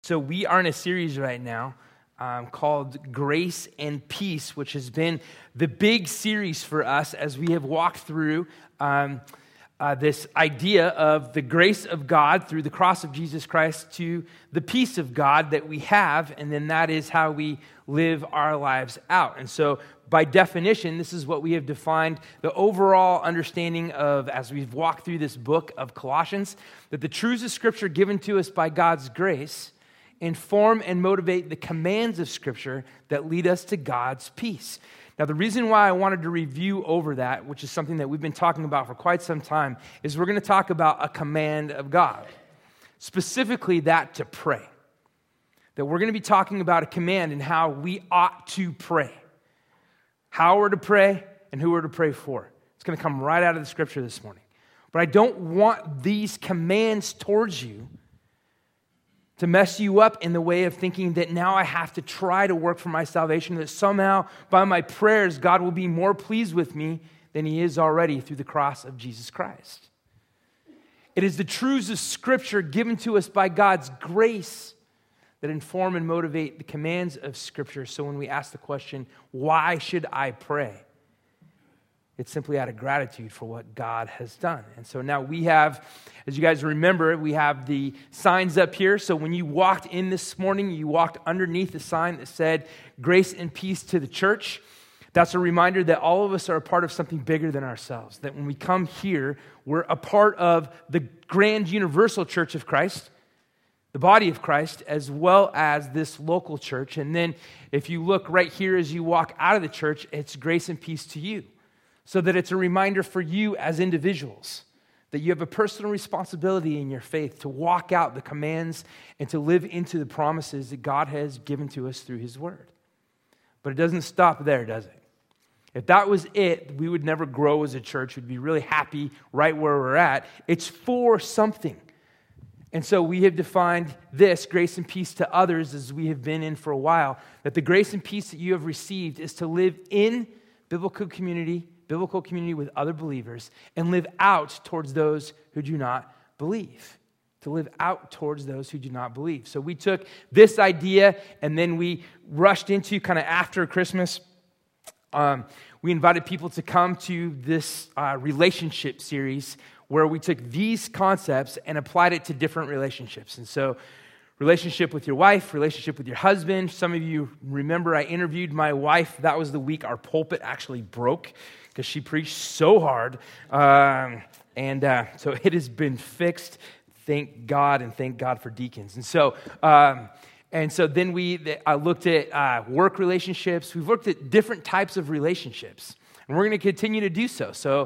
So we are in a series right now called Grace and Peace, which has been the big series for us as we have walked through this idea of the grace of God through the cross of Jesus Christ to the peace of God that we have, and then that is how we live our lives out. And so by definition, this is what we have defined the overall understanding of, as we've walked through this book of Colossians, that the truths of Scripture given to us by God's grace inform and motivate the commands of Scripture that lead us to God's peace. Now, the reason why I wanted to review over that, which is something that we've been talking about for quite some time, is we're going to talk about a command of God, specifically that to pray. That we're going to be talking about a command and how we ought to pray, how we're to pray, and who we're to pray for. It's going to come right out of the Scripture this morning. But I don't want these commands towards you to mess you up in the way of thinking that now I have to try to work for my salvation, that somehow by my prayers God will be more pleased with me than He is already through the cross of Jesus Christ. It is the truths of Scripture given to us by God's grace that inform and motivate the commands of Scripture. So when we ask the question, why should I pray? It's simply out of gratitude for what God has done. And so now we have, as you guys remember, we have the signs up here. So when you walked in this morning, you walked underneath the sign that said, Grace and Peace to the Church. That's a reminder that all of us are a part of something bigger than ourselves. That when we come here, we're a part of the grand universal church of Christ, the body of Christ, as well as this local church. And then if you look right here as you walk out of the church, it's grace and peace to you. So that it's a reminder for you as individuals that you have a personal responsibility in your faith to walk out the commands and to live into the promises that God has given to us through His Word. But it doesn't stop there, does it? If that was it, we would never grow as a church. We'd be really happy right where we're at. It's for something. And so we have defined this, grace and peace to others, as we have been in for a while, that the grace and peace that you have received is to live in biblical community with other believers, and live out towards those who do not believe. To live out towards those who do not believe. So we took this idea, and then we rushed into kind of after Christmas. We invited people to come to this relationship series where we took these concepts and applied it to different relationships. And so relationship with your wife, relationship with your husband. Some of you remember I interviewed my wife. That was the week our pulpit actually broke because she preached so hard. So it has been fixed. Thank God, and thank God for deacons. And so then we looked at work relationships. We've looked at different types of relationships. And we're going to continue to do so. So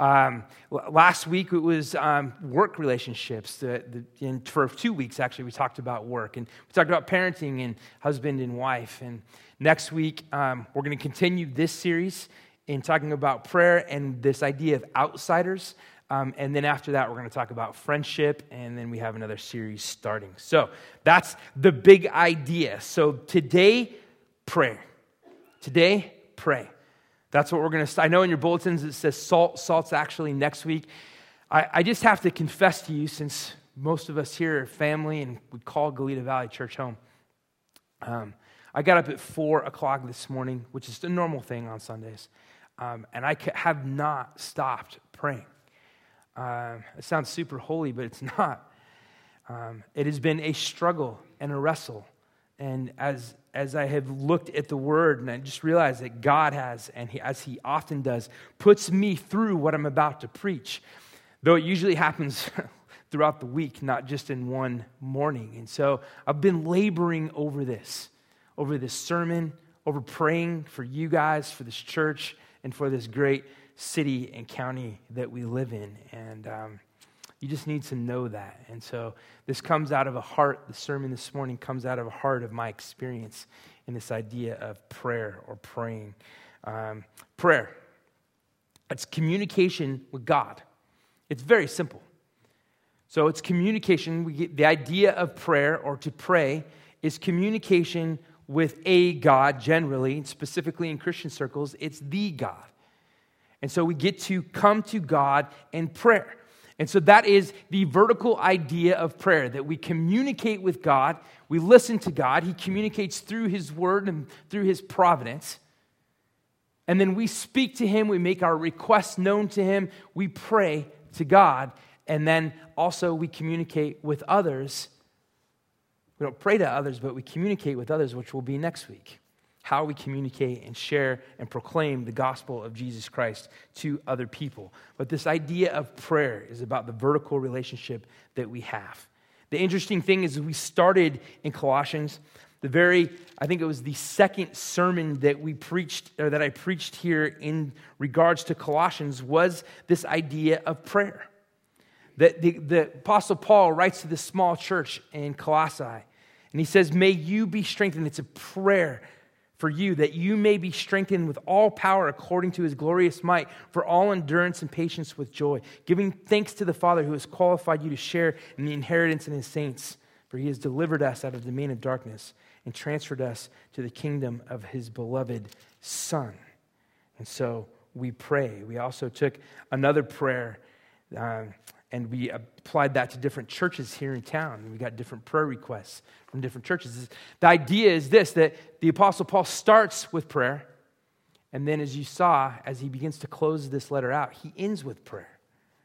last week it was work relationships. For 2 weeks, actually, we talked about work. And we talked about parenting and husband and wife. And next week, we're going to continue this series in talking about prayer and this idea of outsiders. And then after that, we're going to talk about friendship. And then we have another series starting. So that's the big idea. So today, prayer. Today, pray. That's what we're going to, I know in your bulletins it says salt. Salt's actually next week. I just have to confess to you, since most of us here are family and we call Goleta Valley Church home. I got up at 4 o'clock this morning, which is a normal thing on Sundays. And I have not stopped praying. It sounds super holy, but it's not. It has been a struggle and a wrestle. And as I have looked at the Word, and I just realized that God has, and as He often does, puts me through what I'm about to preach, though it usually happens throughout the week, not just in one morning. And so I've been laboring over this sermon, over praying for you guys, for this church, and for this great city and county that we live in. And you just need to know that. And so this comes out of a heart, the sermon this morning comes out of a heart of my experience in this idea of prayer or praying. Prayer, it's communication with God. It's very simple. So it's communication. We get the idea of prayer or to pray is communication with a God generally, and specifically in Christian circles, it's the God. And so we get to come to God in prayer. And so that is the vertical idea of prayer, that we communicate with God, we listen to God, He communicates through His word and through His providence. And then we speak to Him, we make our requests known to Him, we pray to God, and then also we communicate with others. We don't pray to others, but we communicate with others, which will be next week. How we communicate and share and proclaim the gospel of Jesus Christ to other people. But this idea of prayer is about the vertical relationship that we have. The interesting thing is we started in Colossians. I think it was the second sermon that we preached, or that I preached here in regards to Colossians, was this idea of prayer. That the Apostle Paul writes to this small church in Colossae, and he says, may you be strengthened. It's a prayer for you, that you may be strengthened with all power according to His glorious might, for all endurance and patience with joy, giving thanks to the Father who has qualified you to share in the inheritance in His saints. For He has delivered us out of the domain of darkness and transferred us to the kingdom of His beloved Son. And so we pray. We also took another prayer and we applied that to different churches here in town. And we got different prayer requests from different churches. The idea is this, that the Apostle Paul starts with prayer, and then as you saw, as he begins to close this letter out, he ends with prayer.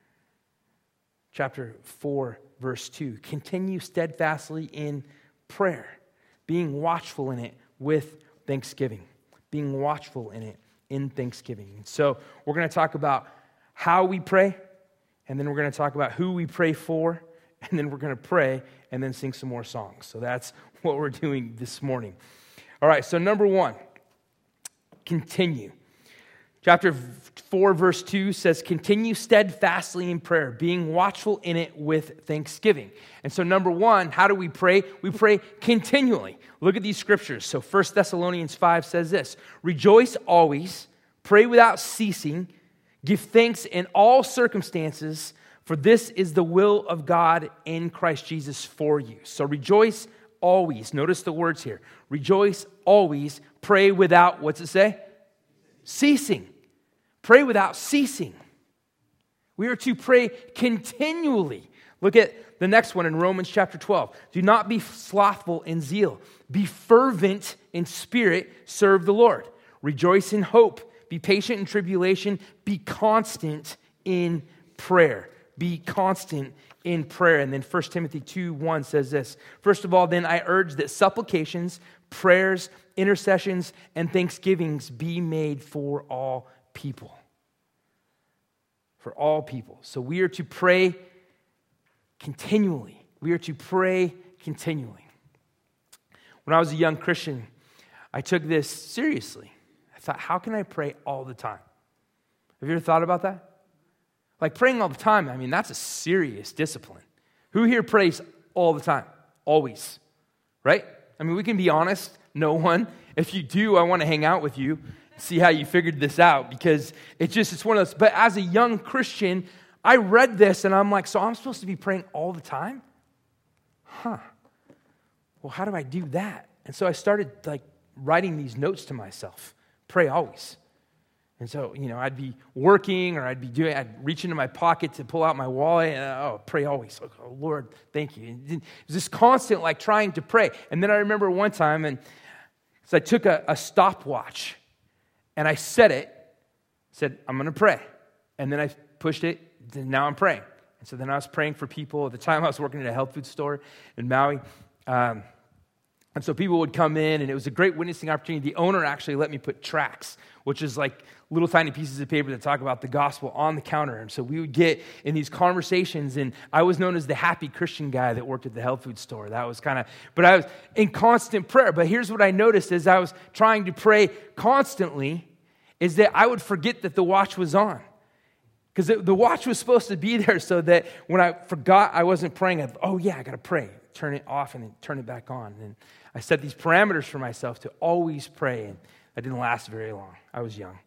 Chapter 4, verse 2, continue steadfastly in prayer, being watchful in it with thanksgiving. Being watchful in it in thanksgiving. And so we're going to talk about how we pray, and then we're going to talk about who we pray for, and then we're going to pray and then sing some more songs. So that's what we're doing this morning. All right, so number 1, continue. Chapter 4, verse 2 says, continue steadfastly in prayer, being watchful in it with thanksgiving. And so number 1, how do we pray? We pray continually. Look at these scriptures. So 1 Thessalonians 5 says this, rejoice always, pray without ceasing, give thanks in all circumstances, for this is the will of God in Christ Jesus for you. So rejoice always. Notice the words here. Rejoice always. Pray without, what's it say? Ceasing. Pray without ceasing. We are to pray continually. Look at the next one in Romans chapter 12. Do not be slothful in zeal. Be fervent in spirit. Serve the Lord. Rejoice in hope. Be patient in tribulation. Be constant in prayer. Be constant in prayer. And then 1 Timothy 2:1 says this. First of all, then I urge that supplications, prayers, intercessions, and thanksgivings be made for all people. For all people. So we are to pray continually. We are to pray continually. When I was a young Christian, I took this seriously. I thought, how can I pray all the time? Have you ever thought about that? Like praying all the time, I mean, that's a serious discipline. Who here prays all the time? Always. Right? I mean, we can be honest. No one. If you do, I want to hang out with you, see how you figured this out, because it's one of those. But as a young Christian, I read this and I'm like, so I'm supposed to be praying all the time? Well, how do I do that? And so I started writing these notes to myself. Pray always. And so, I'd be working or I'd reach into my pocket to pull out my wallet and, pray always. Oh, Lord, thank you. And it was this constant, trying to pray. And then I remember one time, and so I took a stopwatch and I set it, said, I'm going to pray. And then I pushed it, and now I'm praying. And so then I was praying for people. At the time, I was working at a health food store in Maui. And so people would come in, and it was a great witnessing opportunity. The owner actually let me put tracts, which is like little tiny pieces of paper that talk about the gospel on the counter. And so we would get in these conversations, and I was known as the happy Christian guy that worked at the health food store. That was but I was in constant prayer. But here's what I noticed as I was trying to pray constantly, is that I would forget that the watch was on. Because the watch was supposed to be there so that when I forgot I wasn't praying, I got to pray. Turn it off and then turn it back on. And I set these parameters for myself to always pray, and that didn't last very long. I was young.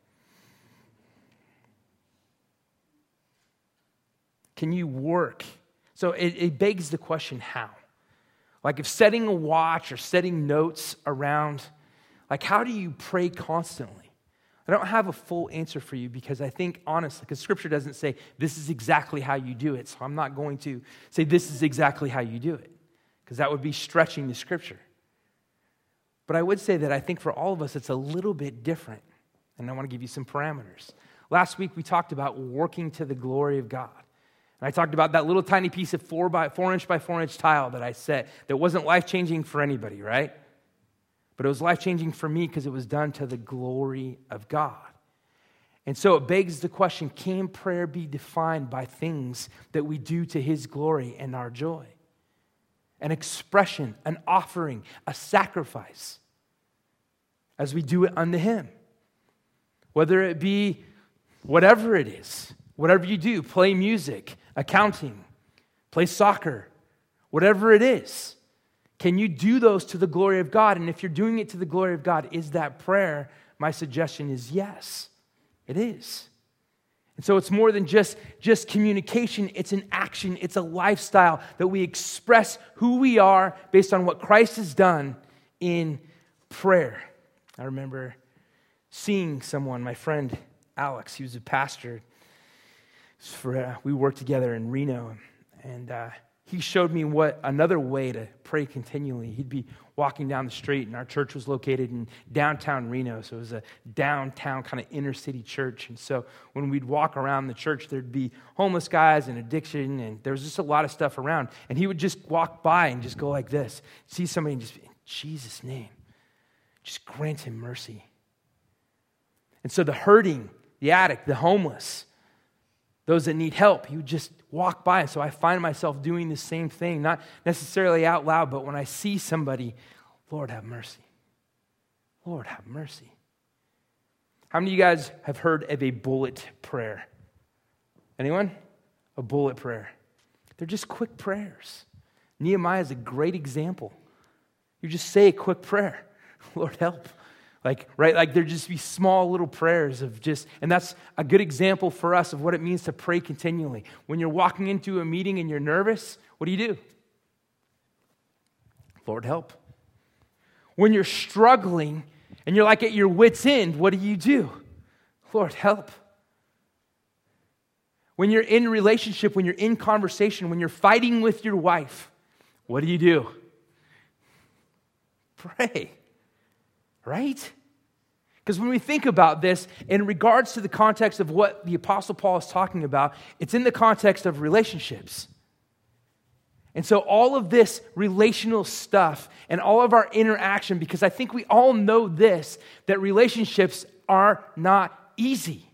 Can you work? So it begs the question, how? If setting a watch or setting notes around, how do you pray constantly? I don't have a full answer for you because I think, honestly, because Scripture doesn't say this is exactly how you do it. So I'm not going to say this is exactly how you do it because that would be stretching the Scripture. But I would say that I think for all of us, it's a little bit different. And I want to give you some parameters. Last week, we talked about working to the glory of God. And I talked about that little tiny piece of 4-inch by 4-inch tile that I set that wasn't life-changing for anybody, right? But it was life-changing for me because it was done to the glory of God. And so it begs the question, can prayer be defined by things that we do to His glory and our joy? An expression, an offering, a sacrifice as we do it unto Him. Whether it be whatever it is, whatever you do, play music, accounting, play soccer, whatever it is. Can you do those to the glory of God? And if you're doing it to the glory of God, is that prayer? My suggestion is yes, it is. And so it's more than just communication. It's an action. It's a lifestyle that we express who we are based on what Christ has done in prayer. I remember seeing someone, my friend Alex, he was a pastor. We worked together in Reno, and he showed me what another way to pray continually. He'd be walking down the street, and our church was located in downtown Reno, so it was a downtown kind of inner city church. And so when we'd walk around the church, there'd be homeless guys and addiction, and there was just a lot of stuff around. And he would just walk by and just go like this, see somebody and just, in Jesus' name, just grant him mercy. And so the hurting, the addict, the homeless, those that need help, he would just walk by. And so I find myself doing the same thing, not necessarily out loud, but when I see somebody, Lord, have mercy. Lord, have mercy. How many of you guys have heard of a bullet prayer? Anyone? A bullet prayer. They're just quick prayers. Nehemiah is a great example. You just say a quick prayer. Lord, help. Like there'd just be small little prayers of just, and that's a good example for us of what it means to pray continually. When you're walking into a meeting and you're nervous, what do? Lord, help. When you're struggling and you're like at your wit's end, what do? Lord, help. When you're in relationship, when you're in conversation, when you're fighting with your wife, what do? Pray. Right? Because when we think about this, in regards to the context of what the Apostle Paul is talking about, it's in the context of relationships. And so all of this relational stuff and all of our interaction, because I think we all know this, that relationships are not easy.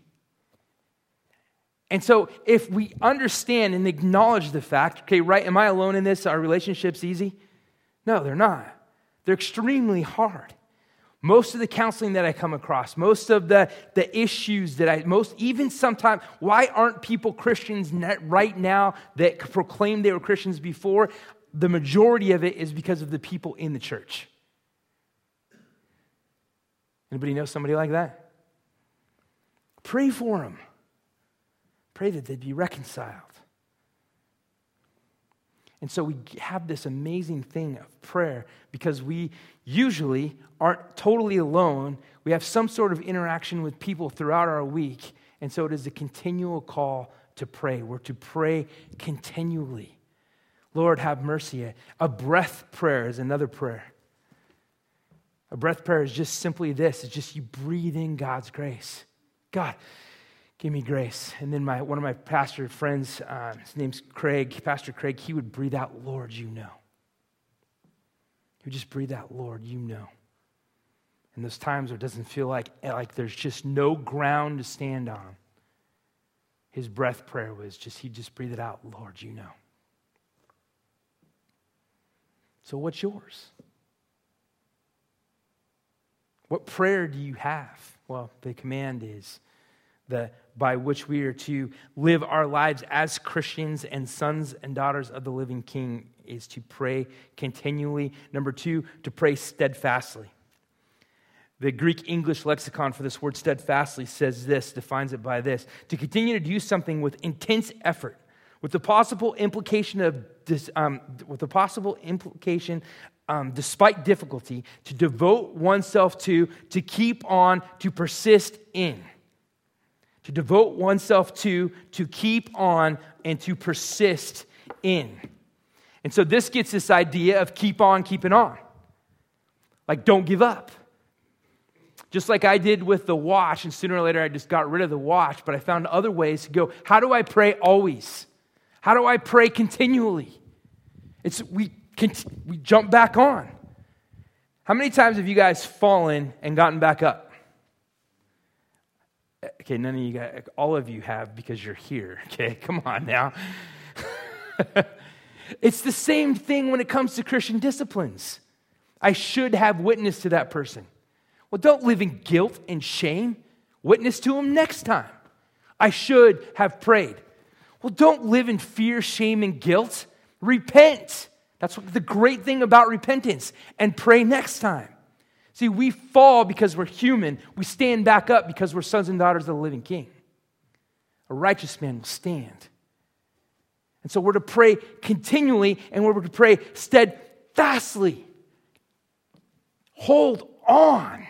And so if we understand and acknowledge the fact, okay, right, am I alone in this? Are relationships easy? No, they're not. They're extremely hard. Most of the counseling that I come across, most of the issues that even sometimes, why aren't people Christians right now that proclaimed they were Christians before? The majority of it is because of the people in the church. Anybody know somebody like that? Pray for them. Pray that they'd be reconciled. And so we have this amazing thing of prayer because we usually aren't totally alone. We have some sort of interaction with people throughout our week. And so it is a continual call to pray. We're to pray continually. Lord, have mercy. A breath prayer is another prayer. A breath prayer is just simply this. It's just you breathe in God's grace. God, give me grace. And then one of my pastor friends, his name's Craig, Pastor Craig, he would breathe out, Lord, you know. He would just breathe out, Lord, you know. And those times where it doesn't feel like there's just no ground to stand on. His breath prayer was he'd just breathe it out, Lord, you know. So what's yours? What prayer do you have? Well, the command is by which we are to live our lives as Christians and sons and daughters of the living King is to pray continually. Number 2, to pray steadfastly. The Greek-English lexicon for this word steadfastly says this, defines it by this: to continue to do something with intense effort, with the possible implication despite difficulty, to devote oneself to keep on, to persist in. To devote oneself to keep on, and to persist in. And so this gets this idea of keep on keeping on. Like, don't give up. Just like I did with the watch, and sooner or later I just got rid of the watch, but I found other ways to go, how do I pray always? How do I pray continually? We jump back on. How many times have you guys fallen and gotten back up? Okay, none of you guys, all of you have because you're here. Okay, come on now. It's the same thing when it comes to Christian disciplines. I should have witnessed to that person. Well, don't live in guilt and shame. Witness to him next time. I should have prayed. Well, don't live in fear, shame, and guilt. Repent. That's what the great thing about repentance. And pray next time. See, we fall because we're human. We stand back up because we're sons and daughters of the living King. A righteous man will stand. And so we're to pray continually, and we're to pray steadfastly. Hold on.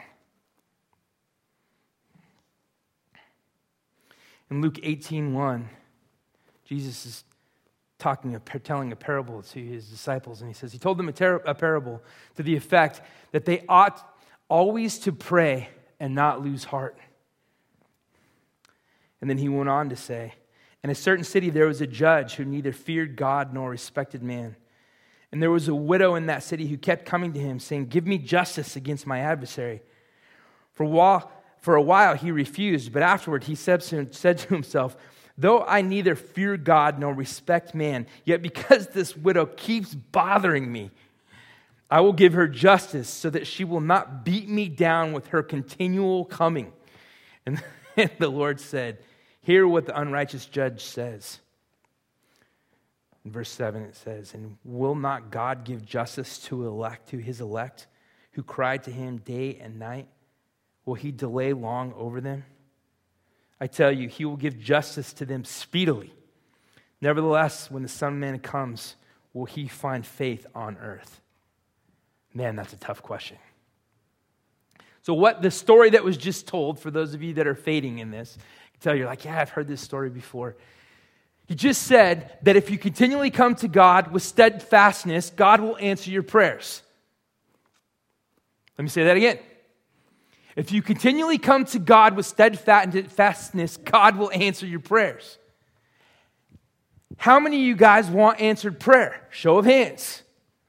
In Luke 18:1, Jesus is telling a parable to his disciples, and he says, he told them a parable to the effect that they ought always to pray and not lose heart. And then he went on to say, in a certain city there was a judge who neither feared God nor respected man. And there was a widow in that city who kept coming to him, saying, give me justice against my adversary. For a while he refused, but afterward he said to himself, though I neither fear God nor respect man, yet because this widow keeps bothering me, I will give her justice so that she will not beat me down with her continual coming. And the Lord said, hear what the unrighteous judge says. In verse 7 it says, and will not God give justice to his elect, who cry to him day and night? Will he delay long over them? I tell you, he will give justice to them speedily. Nevertheless, when the Son of Man comes, will he find faith on earth? Man, that's a tough question. So what the story that was just told, for those of you that are fading in this, I can tell you're like, yeah, I've heard this story before. He just said that if you continually come to God with steadfastness, God will answer your prayers. Let me say that again. If you continually come to God with steadfastness, God will answer your prayers. How many of you guys want answered prayer? Show of hands.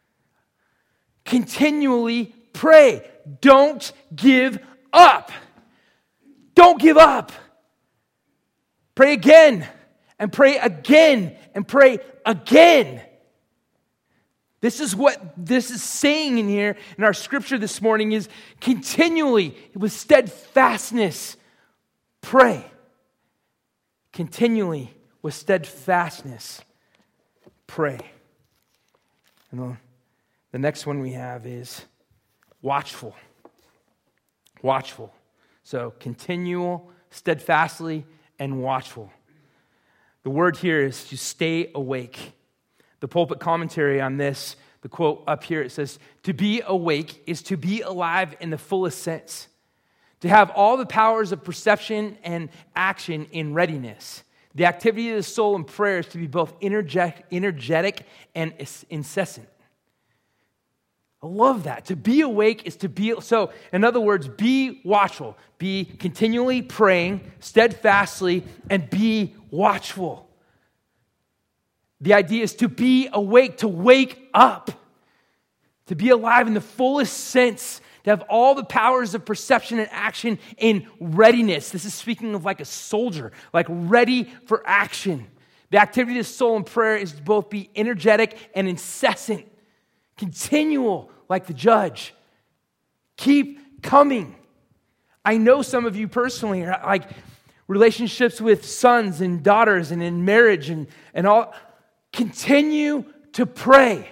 Continually pray. Don't give up. Don't give up. Pray again, and pray again, and pray again. This is what this is saying in here in our scripture this morning is continually, with steadfastness, pray. Continually, with steadfastness, pray. And the next one we have is watchful. Watchful. So continual, steadfastly, and watchful. The word here is to stay awake. The pulpit commentary on this, the quote up here, it says, to be awake is to be alive in the fullest sense. To have all the powers of perception and action in readiness. The activity of the soul in prayer is to be both energetic and incessant. I love that. To be awake is to be, so in other words, be watchful. Be continually praying, steadfastly, and be watchful. The idea is to be awake, to wake up, to be alive in the fullest sense, to have all the powers of perception and action in readiness. This is speaking of like a soldier, like ready for action. The activity of the soul in prayer is to both be energetic and incessant, continual, like the judge. Keep coming. I know some of you personally are like relationships with sons and daughters and in marriage and all. Continue to pray.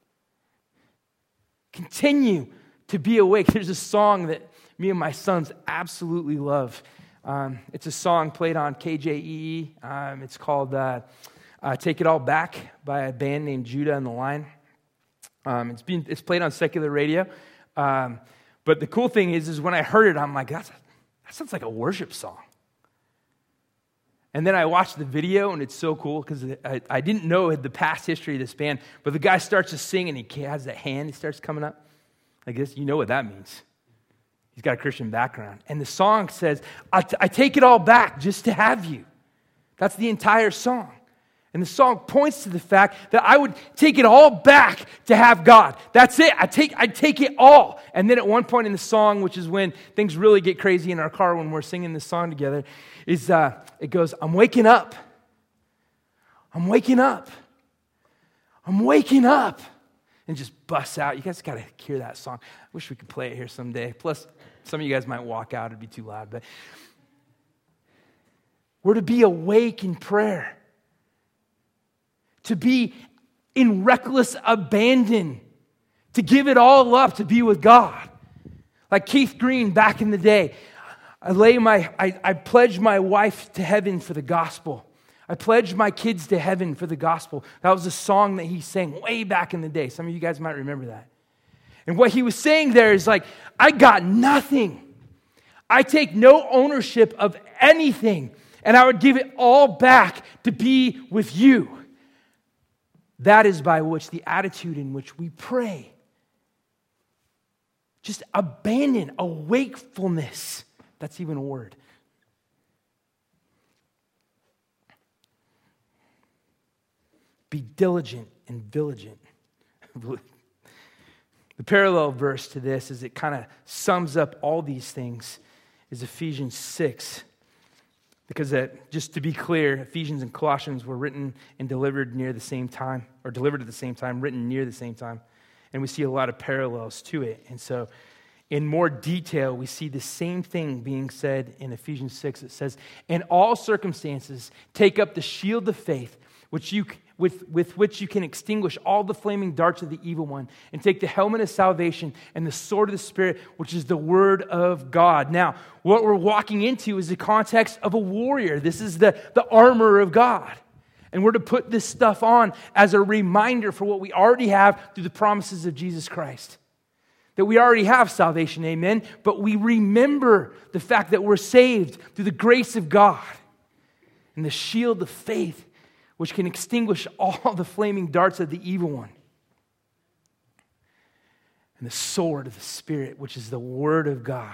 Continue to be awake. There's a song that me and my sons absolutely love. It's a song played on KJEE. It's called Take It All Back by a band named Judah and the Line. It's played on secular radio. But the cool thing is when I heard it, I'm like, that sounds like a worship song. And then I watched the video, and it's so cool because I didn't know the past history of this band. But the guy starts to sing, and he has that hand. He starts coming up like this. You know what that means. He's got a Christian background. And the song says, I take it all back just to have you. That's the entire song. And the song points to the fact that I would take it all back to have God. That's it. I take it all. And then at one point in the song, which is when things really get crazy in our car when we're singing this song together, is it goes, I'm waking up. I'm waking up. I'm waking up. And just busts out. You guys got to hear that song. I wish we could play it here someday. Plus, some of you guys might walk out. It'd be too loud. But we're to be awake in prayer. To be in reckless abandon. To give it all up to be with God. Like Keith Green back in the day. I pledged my wife to heaven for the gospel. I pledged my kids to heaven for the gospel. That was a song that he sang way back in the day. Some of you guys might remember that. And what he was saying there is like, I got nothing. I take no ownership of anything. And I would give it all back to be with you. That is by which the attitude in which we pray. Just abandon, a wakefulness. That's even a word. Be diligent and vigilant. The parallel verse to this, as it kind of sums up all these things, is Ephesians 6. Because just to be clear, Ephesians and Colossians were written and delivered near the same time, or delivered at the same time, written near the same time. And we see a lot of parallels to it. And so in more detail, we see the same thing being said in Ephesians 6. It says, in all circumstances, take up the shield of faith, with which you can extinguish all the flaming darts of the evil one, and take the helmet of salvation and the sword of the Spirit, which is the word of God. Now, what we're walking into is the context of a warrior. This is the armor of God. And we're to put this stuff on as a reminder for what we already have through the promises of Jesus Christ. That we already have salvation, amen, but we remember the fact that we're saved through the grace of God. And the shield of faith, which can extinguish all the flaming darts of the evil one. And the sword of the Spirit, which is the word of God.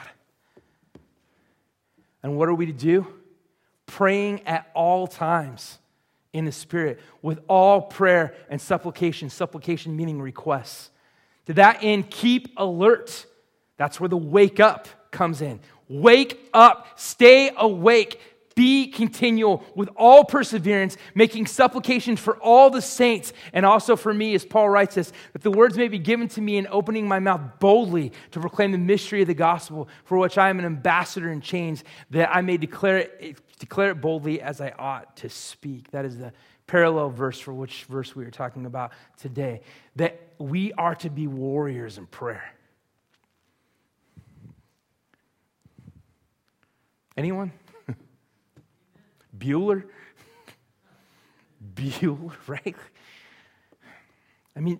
And what are we to do? Praying at all times in the Spirit, with all prayer and supplication. Supplication meaning requests. To that end, keep alert. That's where the wake up comes in. Wake up. Stay awake. Be continual with all perseverance, making supplication for all the saints, and also for me, as Paul writes this, that the words may be given to me in opening my mouth boldly to proclaim the mystery of the gospel, for which I am an ambassador in chains, that I may declare it boldly as I ought to speak. That is the parallel verse for which verse we are talking about today, that we are to be warriors in prayer. Anyone? Bueller, right? I mean,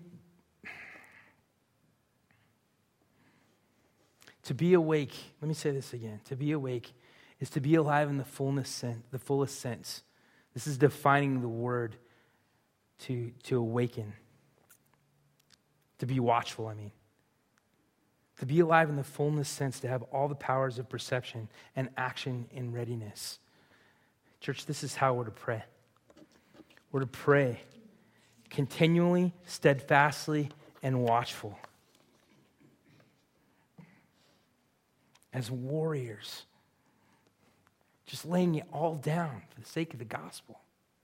to be awake, let me say this again. To be awake is to be alive in the fullest sense. This is defining the word to awaken. To be watchful, I mean. To be alive in the fullness sense, to have all the powers of perception and action in readiness. Church, this is how we're to pray. We're to pray continually, steadfastly, and watchful. As warriors. Just laying it all down for the sake of the gospel.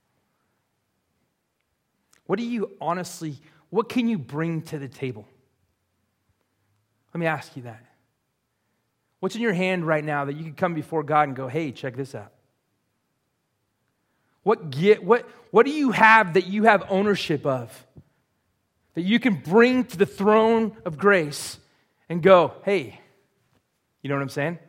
What can you bring to the table? Let me ask you that. What's in your hand right now that you can come before God and go, hey, check this out? What do you have that you have ownership of? That you can bring to the throne of grace and go, hey, you know what I'm saying?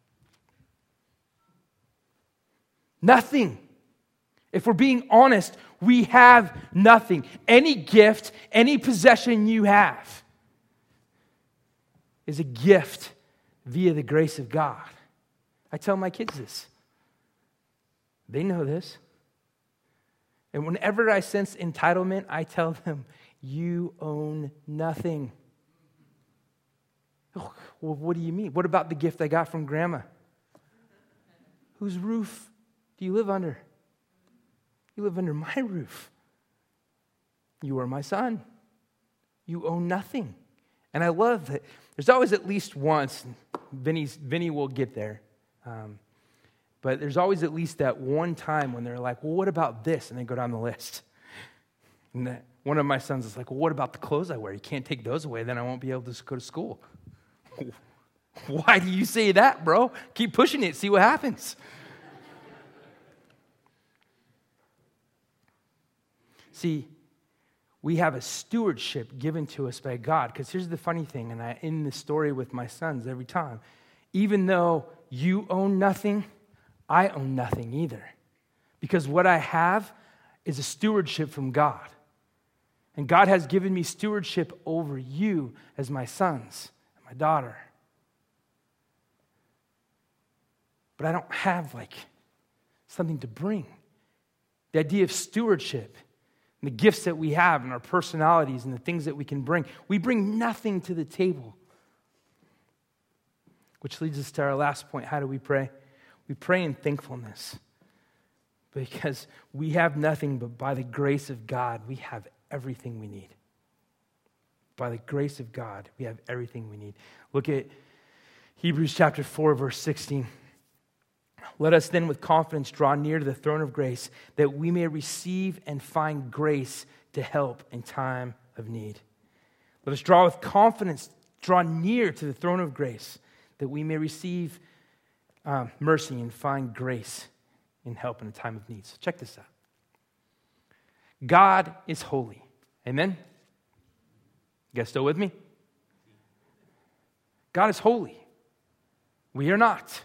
Nothing. If we're being honest, We have nothing. Any gift, any possession you have is a gift via the grace of God. I tell my kids this. They know this. And whenever I sense entitlement, I tell them, you own nothing. Oh, well, what do you mean? What about the gift I got from Grandma? Whose roof do you live under? You live under my roof. You are my son. You own nothing. And I love that there's always at least once, Vinny will get there, but there's always at least that one time when they're like, well, what about this? And they go down the list. And one of my sons is like, well, what about the clothes I wear? You can't take those away, then I won't be able to go to school. Why do you say that, bro? Keep pushing it, see what happens. See, we have a stewardship given to us by God. Because here's the funny thing, and I end the story with my sons every time. Even though you own nothing, I own nothing either. Because what I have is a stewardship from God. And God has given me stewardship over you as my sons and my daughter. But I don't have something to bring. The idea of stewardship and the gifts that we have and our personalities and the things that we can bring, we bring nothing to the table. Which leads us to our last point. How do we pray? We pray in thankfulness. Because we have nothing, but by the grace of God, we have everything we need. By the grace of God, we have everything we need. Look at Hebrews chapter 4, verse 16. Let us then with confidence draw near to the throne of grace, that we may receive and find grace to help in time of need. Let us draw with confidence, draw near to the throne of grace, that we may receive mercy and find grace in help in a time of need. So check this out. God is holy. Amen? You guys still with me? God is holy. We are not.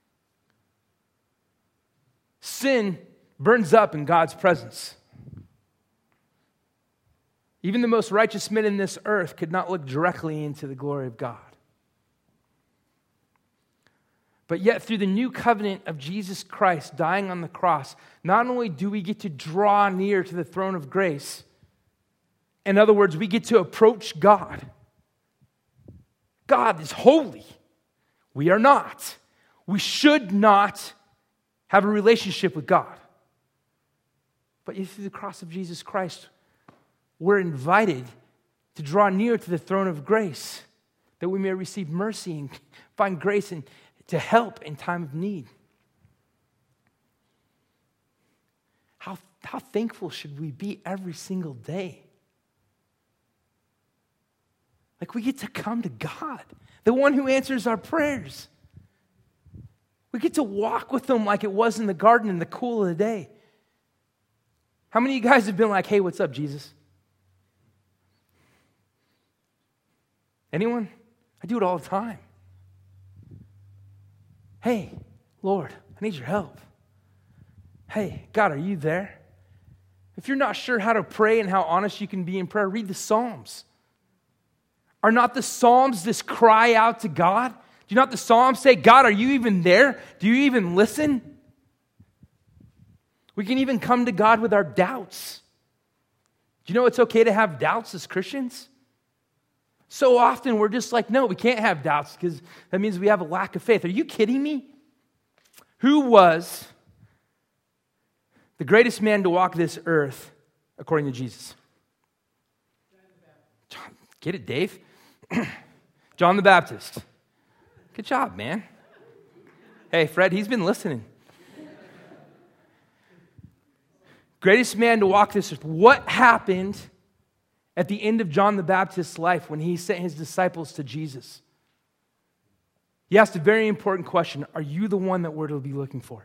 Sin burns up in God's presence. Even the most righteous men in this earth could not look directly into the glory of God. But yet, through the new covenant of Jesus Christ dying on the cross, not only do we get to draw near to the throne of grace, in other words, we get to approach God. God is holy. We are not. We should not have a relationship with God. But yet, through the cross of Jesus Christ, we're invited to draw near to the throne of grace, that we may receive mercy and find grace and to help in time of need. How thankful should we be every single day? We get to come to God, the one who answers our prayers. We get to walk with Him like it was in the garden in the cool of the day. How many of you guys have been like, hey, what's up, Jesus? Anyone? I do it all the time. Hey, Lord, I need your help. Hey, God, are you there? If you're not sure how to pray and how honest you can be in prayer, read the Psalms. Are not the Psalms this cry out to God? Do not the Psalms say, God, are you even there? Do you even listen? We can even come to God with our doubts. Do you know it's okay to have doubts as Christians? So often we're just like, no, we can't have doubts because that means we have a lack of faith. Are you kidding me? Who was the greatest man to walk this earth according to Jesus? John, get it, Dave? John the Baptist. Good job, man. Hey, Fred, he's been listening. Greatest man to walk this earth. What happened at the end of John the Baptist's life when he sent his disciples to Jesus? He asked a very important question. Are you the one that we're to be looking for?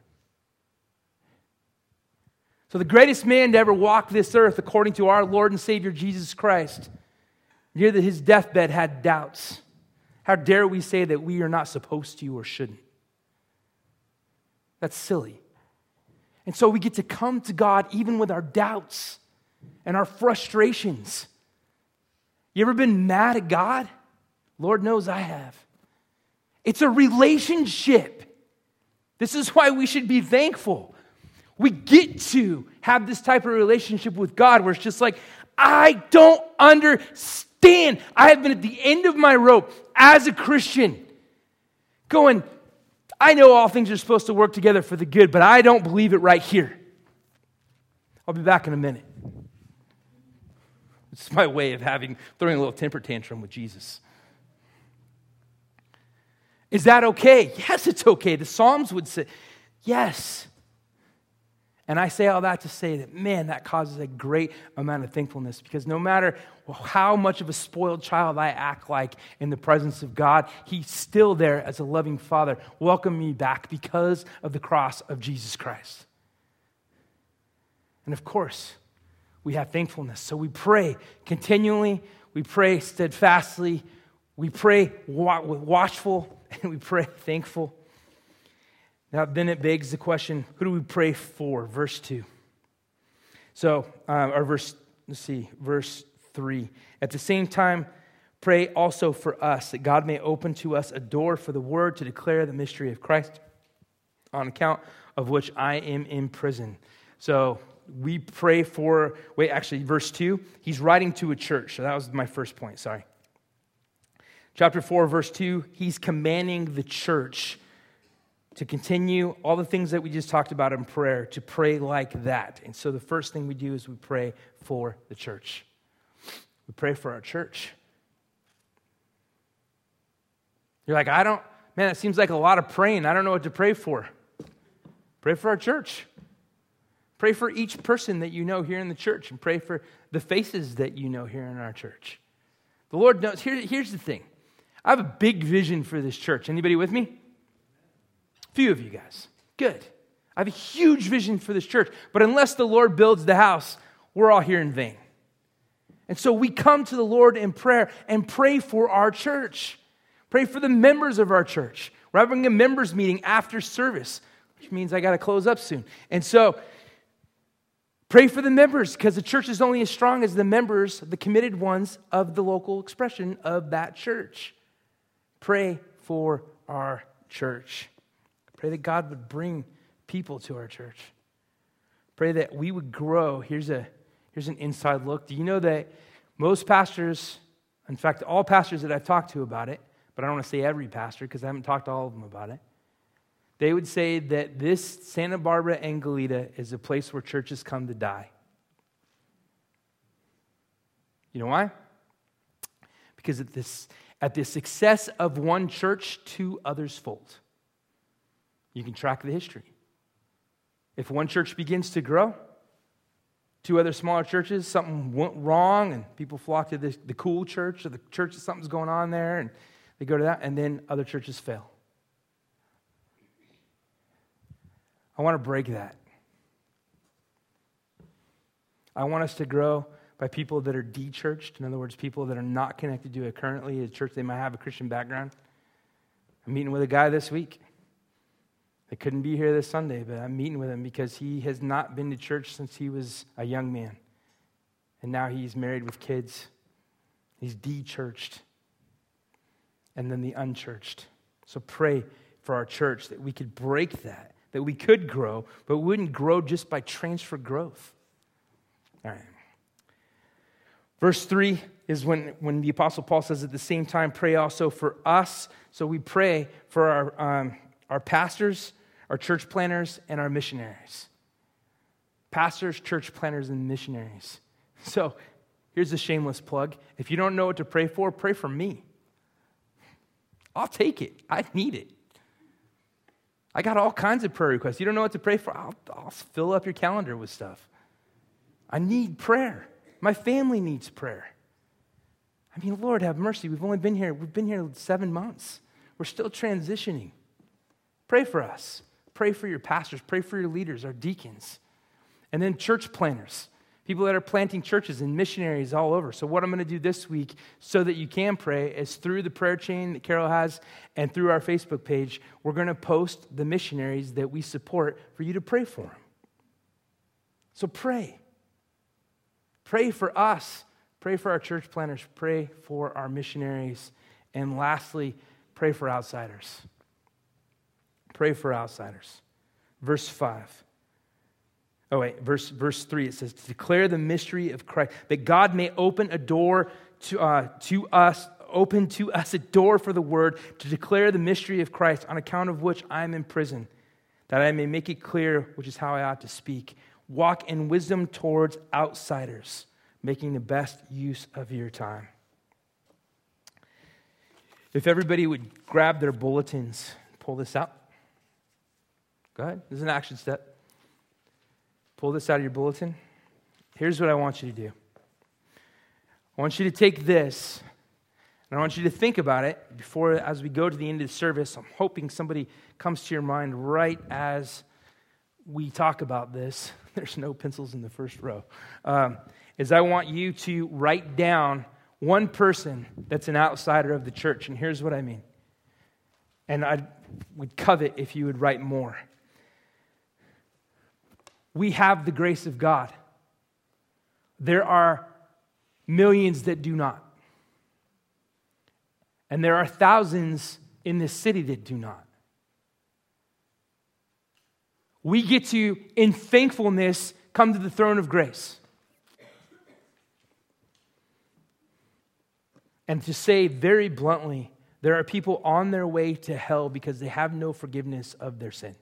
So the greatest man to ever walk this earth, according to our Lord and Savior Jesus Christ, near his deathbed had doubts. How dare we say that we are not supposed to or shouldn't? That's silly. And so we get to come to God even with our doubts and our frustrations. You ever been mad at God? Lord knows I have. It's a relationship. This is why we should be thankful. We get to have this type of relationship with God where it's just like, I don't understand. I have been at the end of my rope as a Christian going, I know all things are supposed to work together for the good, but I don't believe it right here. I'll be back in a minute. It's my way of throwing a little temper tantrum with Jesus. Is that okay? Yes, it's okay. The Psalms would say, yes. And I say all that to say that, man, that causes a great amount of thankfulness, because no matter how much of a spoiled child I act like in the presence of God, He's still there as a loving Father, welcoming me back because of the cross of Jesus Christ. And of course, we have thankfulness. So we pray continually, we pray steadfastly, we pray watchful, and we pray thankful. Now, then it begs the question, who do we pray for? Verse 2. So, verse 3. At the same time, pray also for us, that God may open to us a door for the word to declare the mystery of Christ, on account of which I am in prison. So, we pray for, verse 2, he's writing to a church. So that was my first point, sorry. Chapter 4, verse 2, he's commanding the church to continue all the things that we just talked about in prayer, to pray like that. And so the first thing we do is we pray for the church. We pray for our church. You're like, it seems like a lot of praying. I don't know what to pray for. Pray for our church. Pray for each person that you know here in the church, and pray for the faces that you know here in our church. The Lord knows. Here's the thing. I have a big vision for this church. Anybody with me? A few of you guys. Good. I have a huge vision for this church. But unless the Lord builds the house, we're all here in vain. And so we come to the Lord in prayer and pray for our church. Pray for the members of our church. We're having a members meeting after service, which means I got to close up soon. And so pray for the members, because the church is only as strong as the members, the committed ones of the local expression of that church. Pray for our church. Pray that God would bring people to our church. Pray that we would grow. Here's an inside look. Do you know that most pastors, in fact, all pastors that I've talked to about it, but I don't want to say every pastor because I haven't talked to all of them about it, they would say that this Santa Barbara and Goleta is a place where churches come to die. You know why? Because at the success of one church, two others fold. You can track the history. If one church begins to grow, two other smaller churches, something went wrong, and people flock to the cool church, or the church, something's going on there, and they go to that, and then other churches fail. I want to break that. I want us to grow by people that are de-churched. In other words, people that are not connected to it currently, a church they might have a Christian background. I'm meeting with a guy this week. I couldn't be here this Sunday, but I'm meeting with him because he has not been to church since he was a young man. And now he's married with kids. He's de-churched. And then the unchurched. So pray for our church that we could break that we could grow, but we wouldn't grow just by transfer growth. All right. Verse 3 is when the Apostle Paul says, at the same time, pray also for us. So we pray for our pastors, our church planners, and our missionaries. Pastors, church planners, and missionaries. So here's a shameless plug. If you don't know what to pray for me. I'll take it. I need it. I got all kinds of prayer requests. You don't know what to pray for? I'll fill up your calendar with stuff. I need prayer. My family needs prayer. I mean, Lord, have mercy. We've been here 7 months. We're still transitioning. Pray for us. Pray for your pastors. Pray for your leaders, our deacons. And then church planners, people that are planting churches and missionaries all over. So what I'm going to do this week so that you can pray is through the prayer chain that Carol has and through our Facebook page, we're going to post the missionaries that we support for you to pray for them. So pray. Pray for us. Pray for our church planners. Pray for our missionaries. And lastly, pray for outsiders. Pray for outsiders. Verse 5. Oh wait, verse 3, it says, to declare the mystery of Christ, that God may open a door to us, open to us a door for the word, to declare the mystery of Christ, on account of which I am in prison, that I may make it clear, which is how I ought to speak. Walk in wisdom towards outsiders, making the best use of your time. If everybody would grab their bulletins, pull this out. Go ahead. This is an action step. Pull this out of your bulletin. Here's what I want you to do. I want you to take this, and I want you to think about it before, as we go to the end of the service. I'm hoping somebody comes to your mind right as we talk about this. There's no pencils in the first row. Is I want you to write down one person that's an outsider of the church, and here's what I mean. And I would covet if you would write more. We have the grace of God. There are millions that do not. And there are thousands in this city that do not. We get to, in thankfulness, come to the throne of grace. And to say very bluntly, there are people on their way to hell because they have no forgiveness of their sin.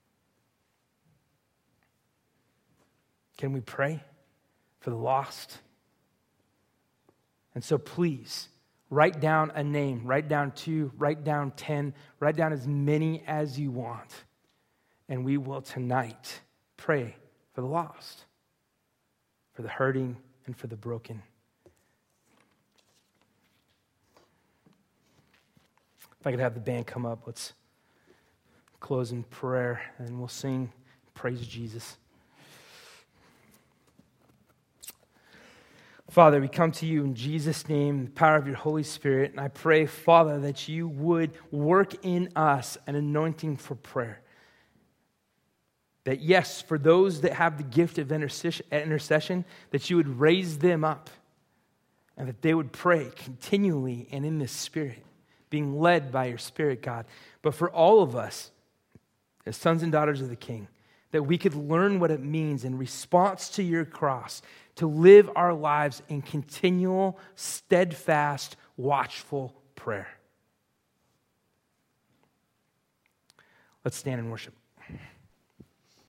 Can we pray for the lost? And so please, write down a name, write down 2, write down 10, write down as many as you want. And we will tonight pray for the lost, for the hurting, and for the broken. If I could have the band come up, let's close in prayer, and we'll sing Praise Jesus. Father, we come to you in Jesus' name, the power of your Holy Spirit, and I pray, Father, that you would work in us an anointing for prayer. That yes, for those that have the gift of intercession, that you would raise them up, and that they would pray continually and in the Spirit, being led by your Spirit, God. But for all of us, as sons and daughters of the King, that we could learn what it means in response to your cross, to live our lives in continual, steadfast, watchful prayer. Let's stand and worship.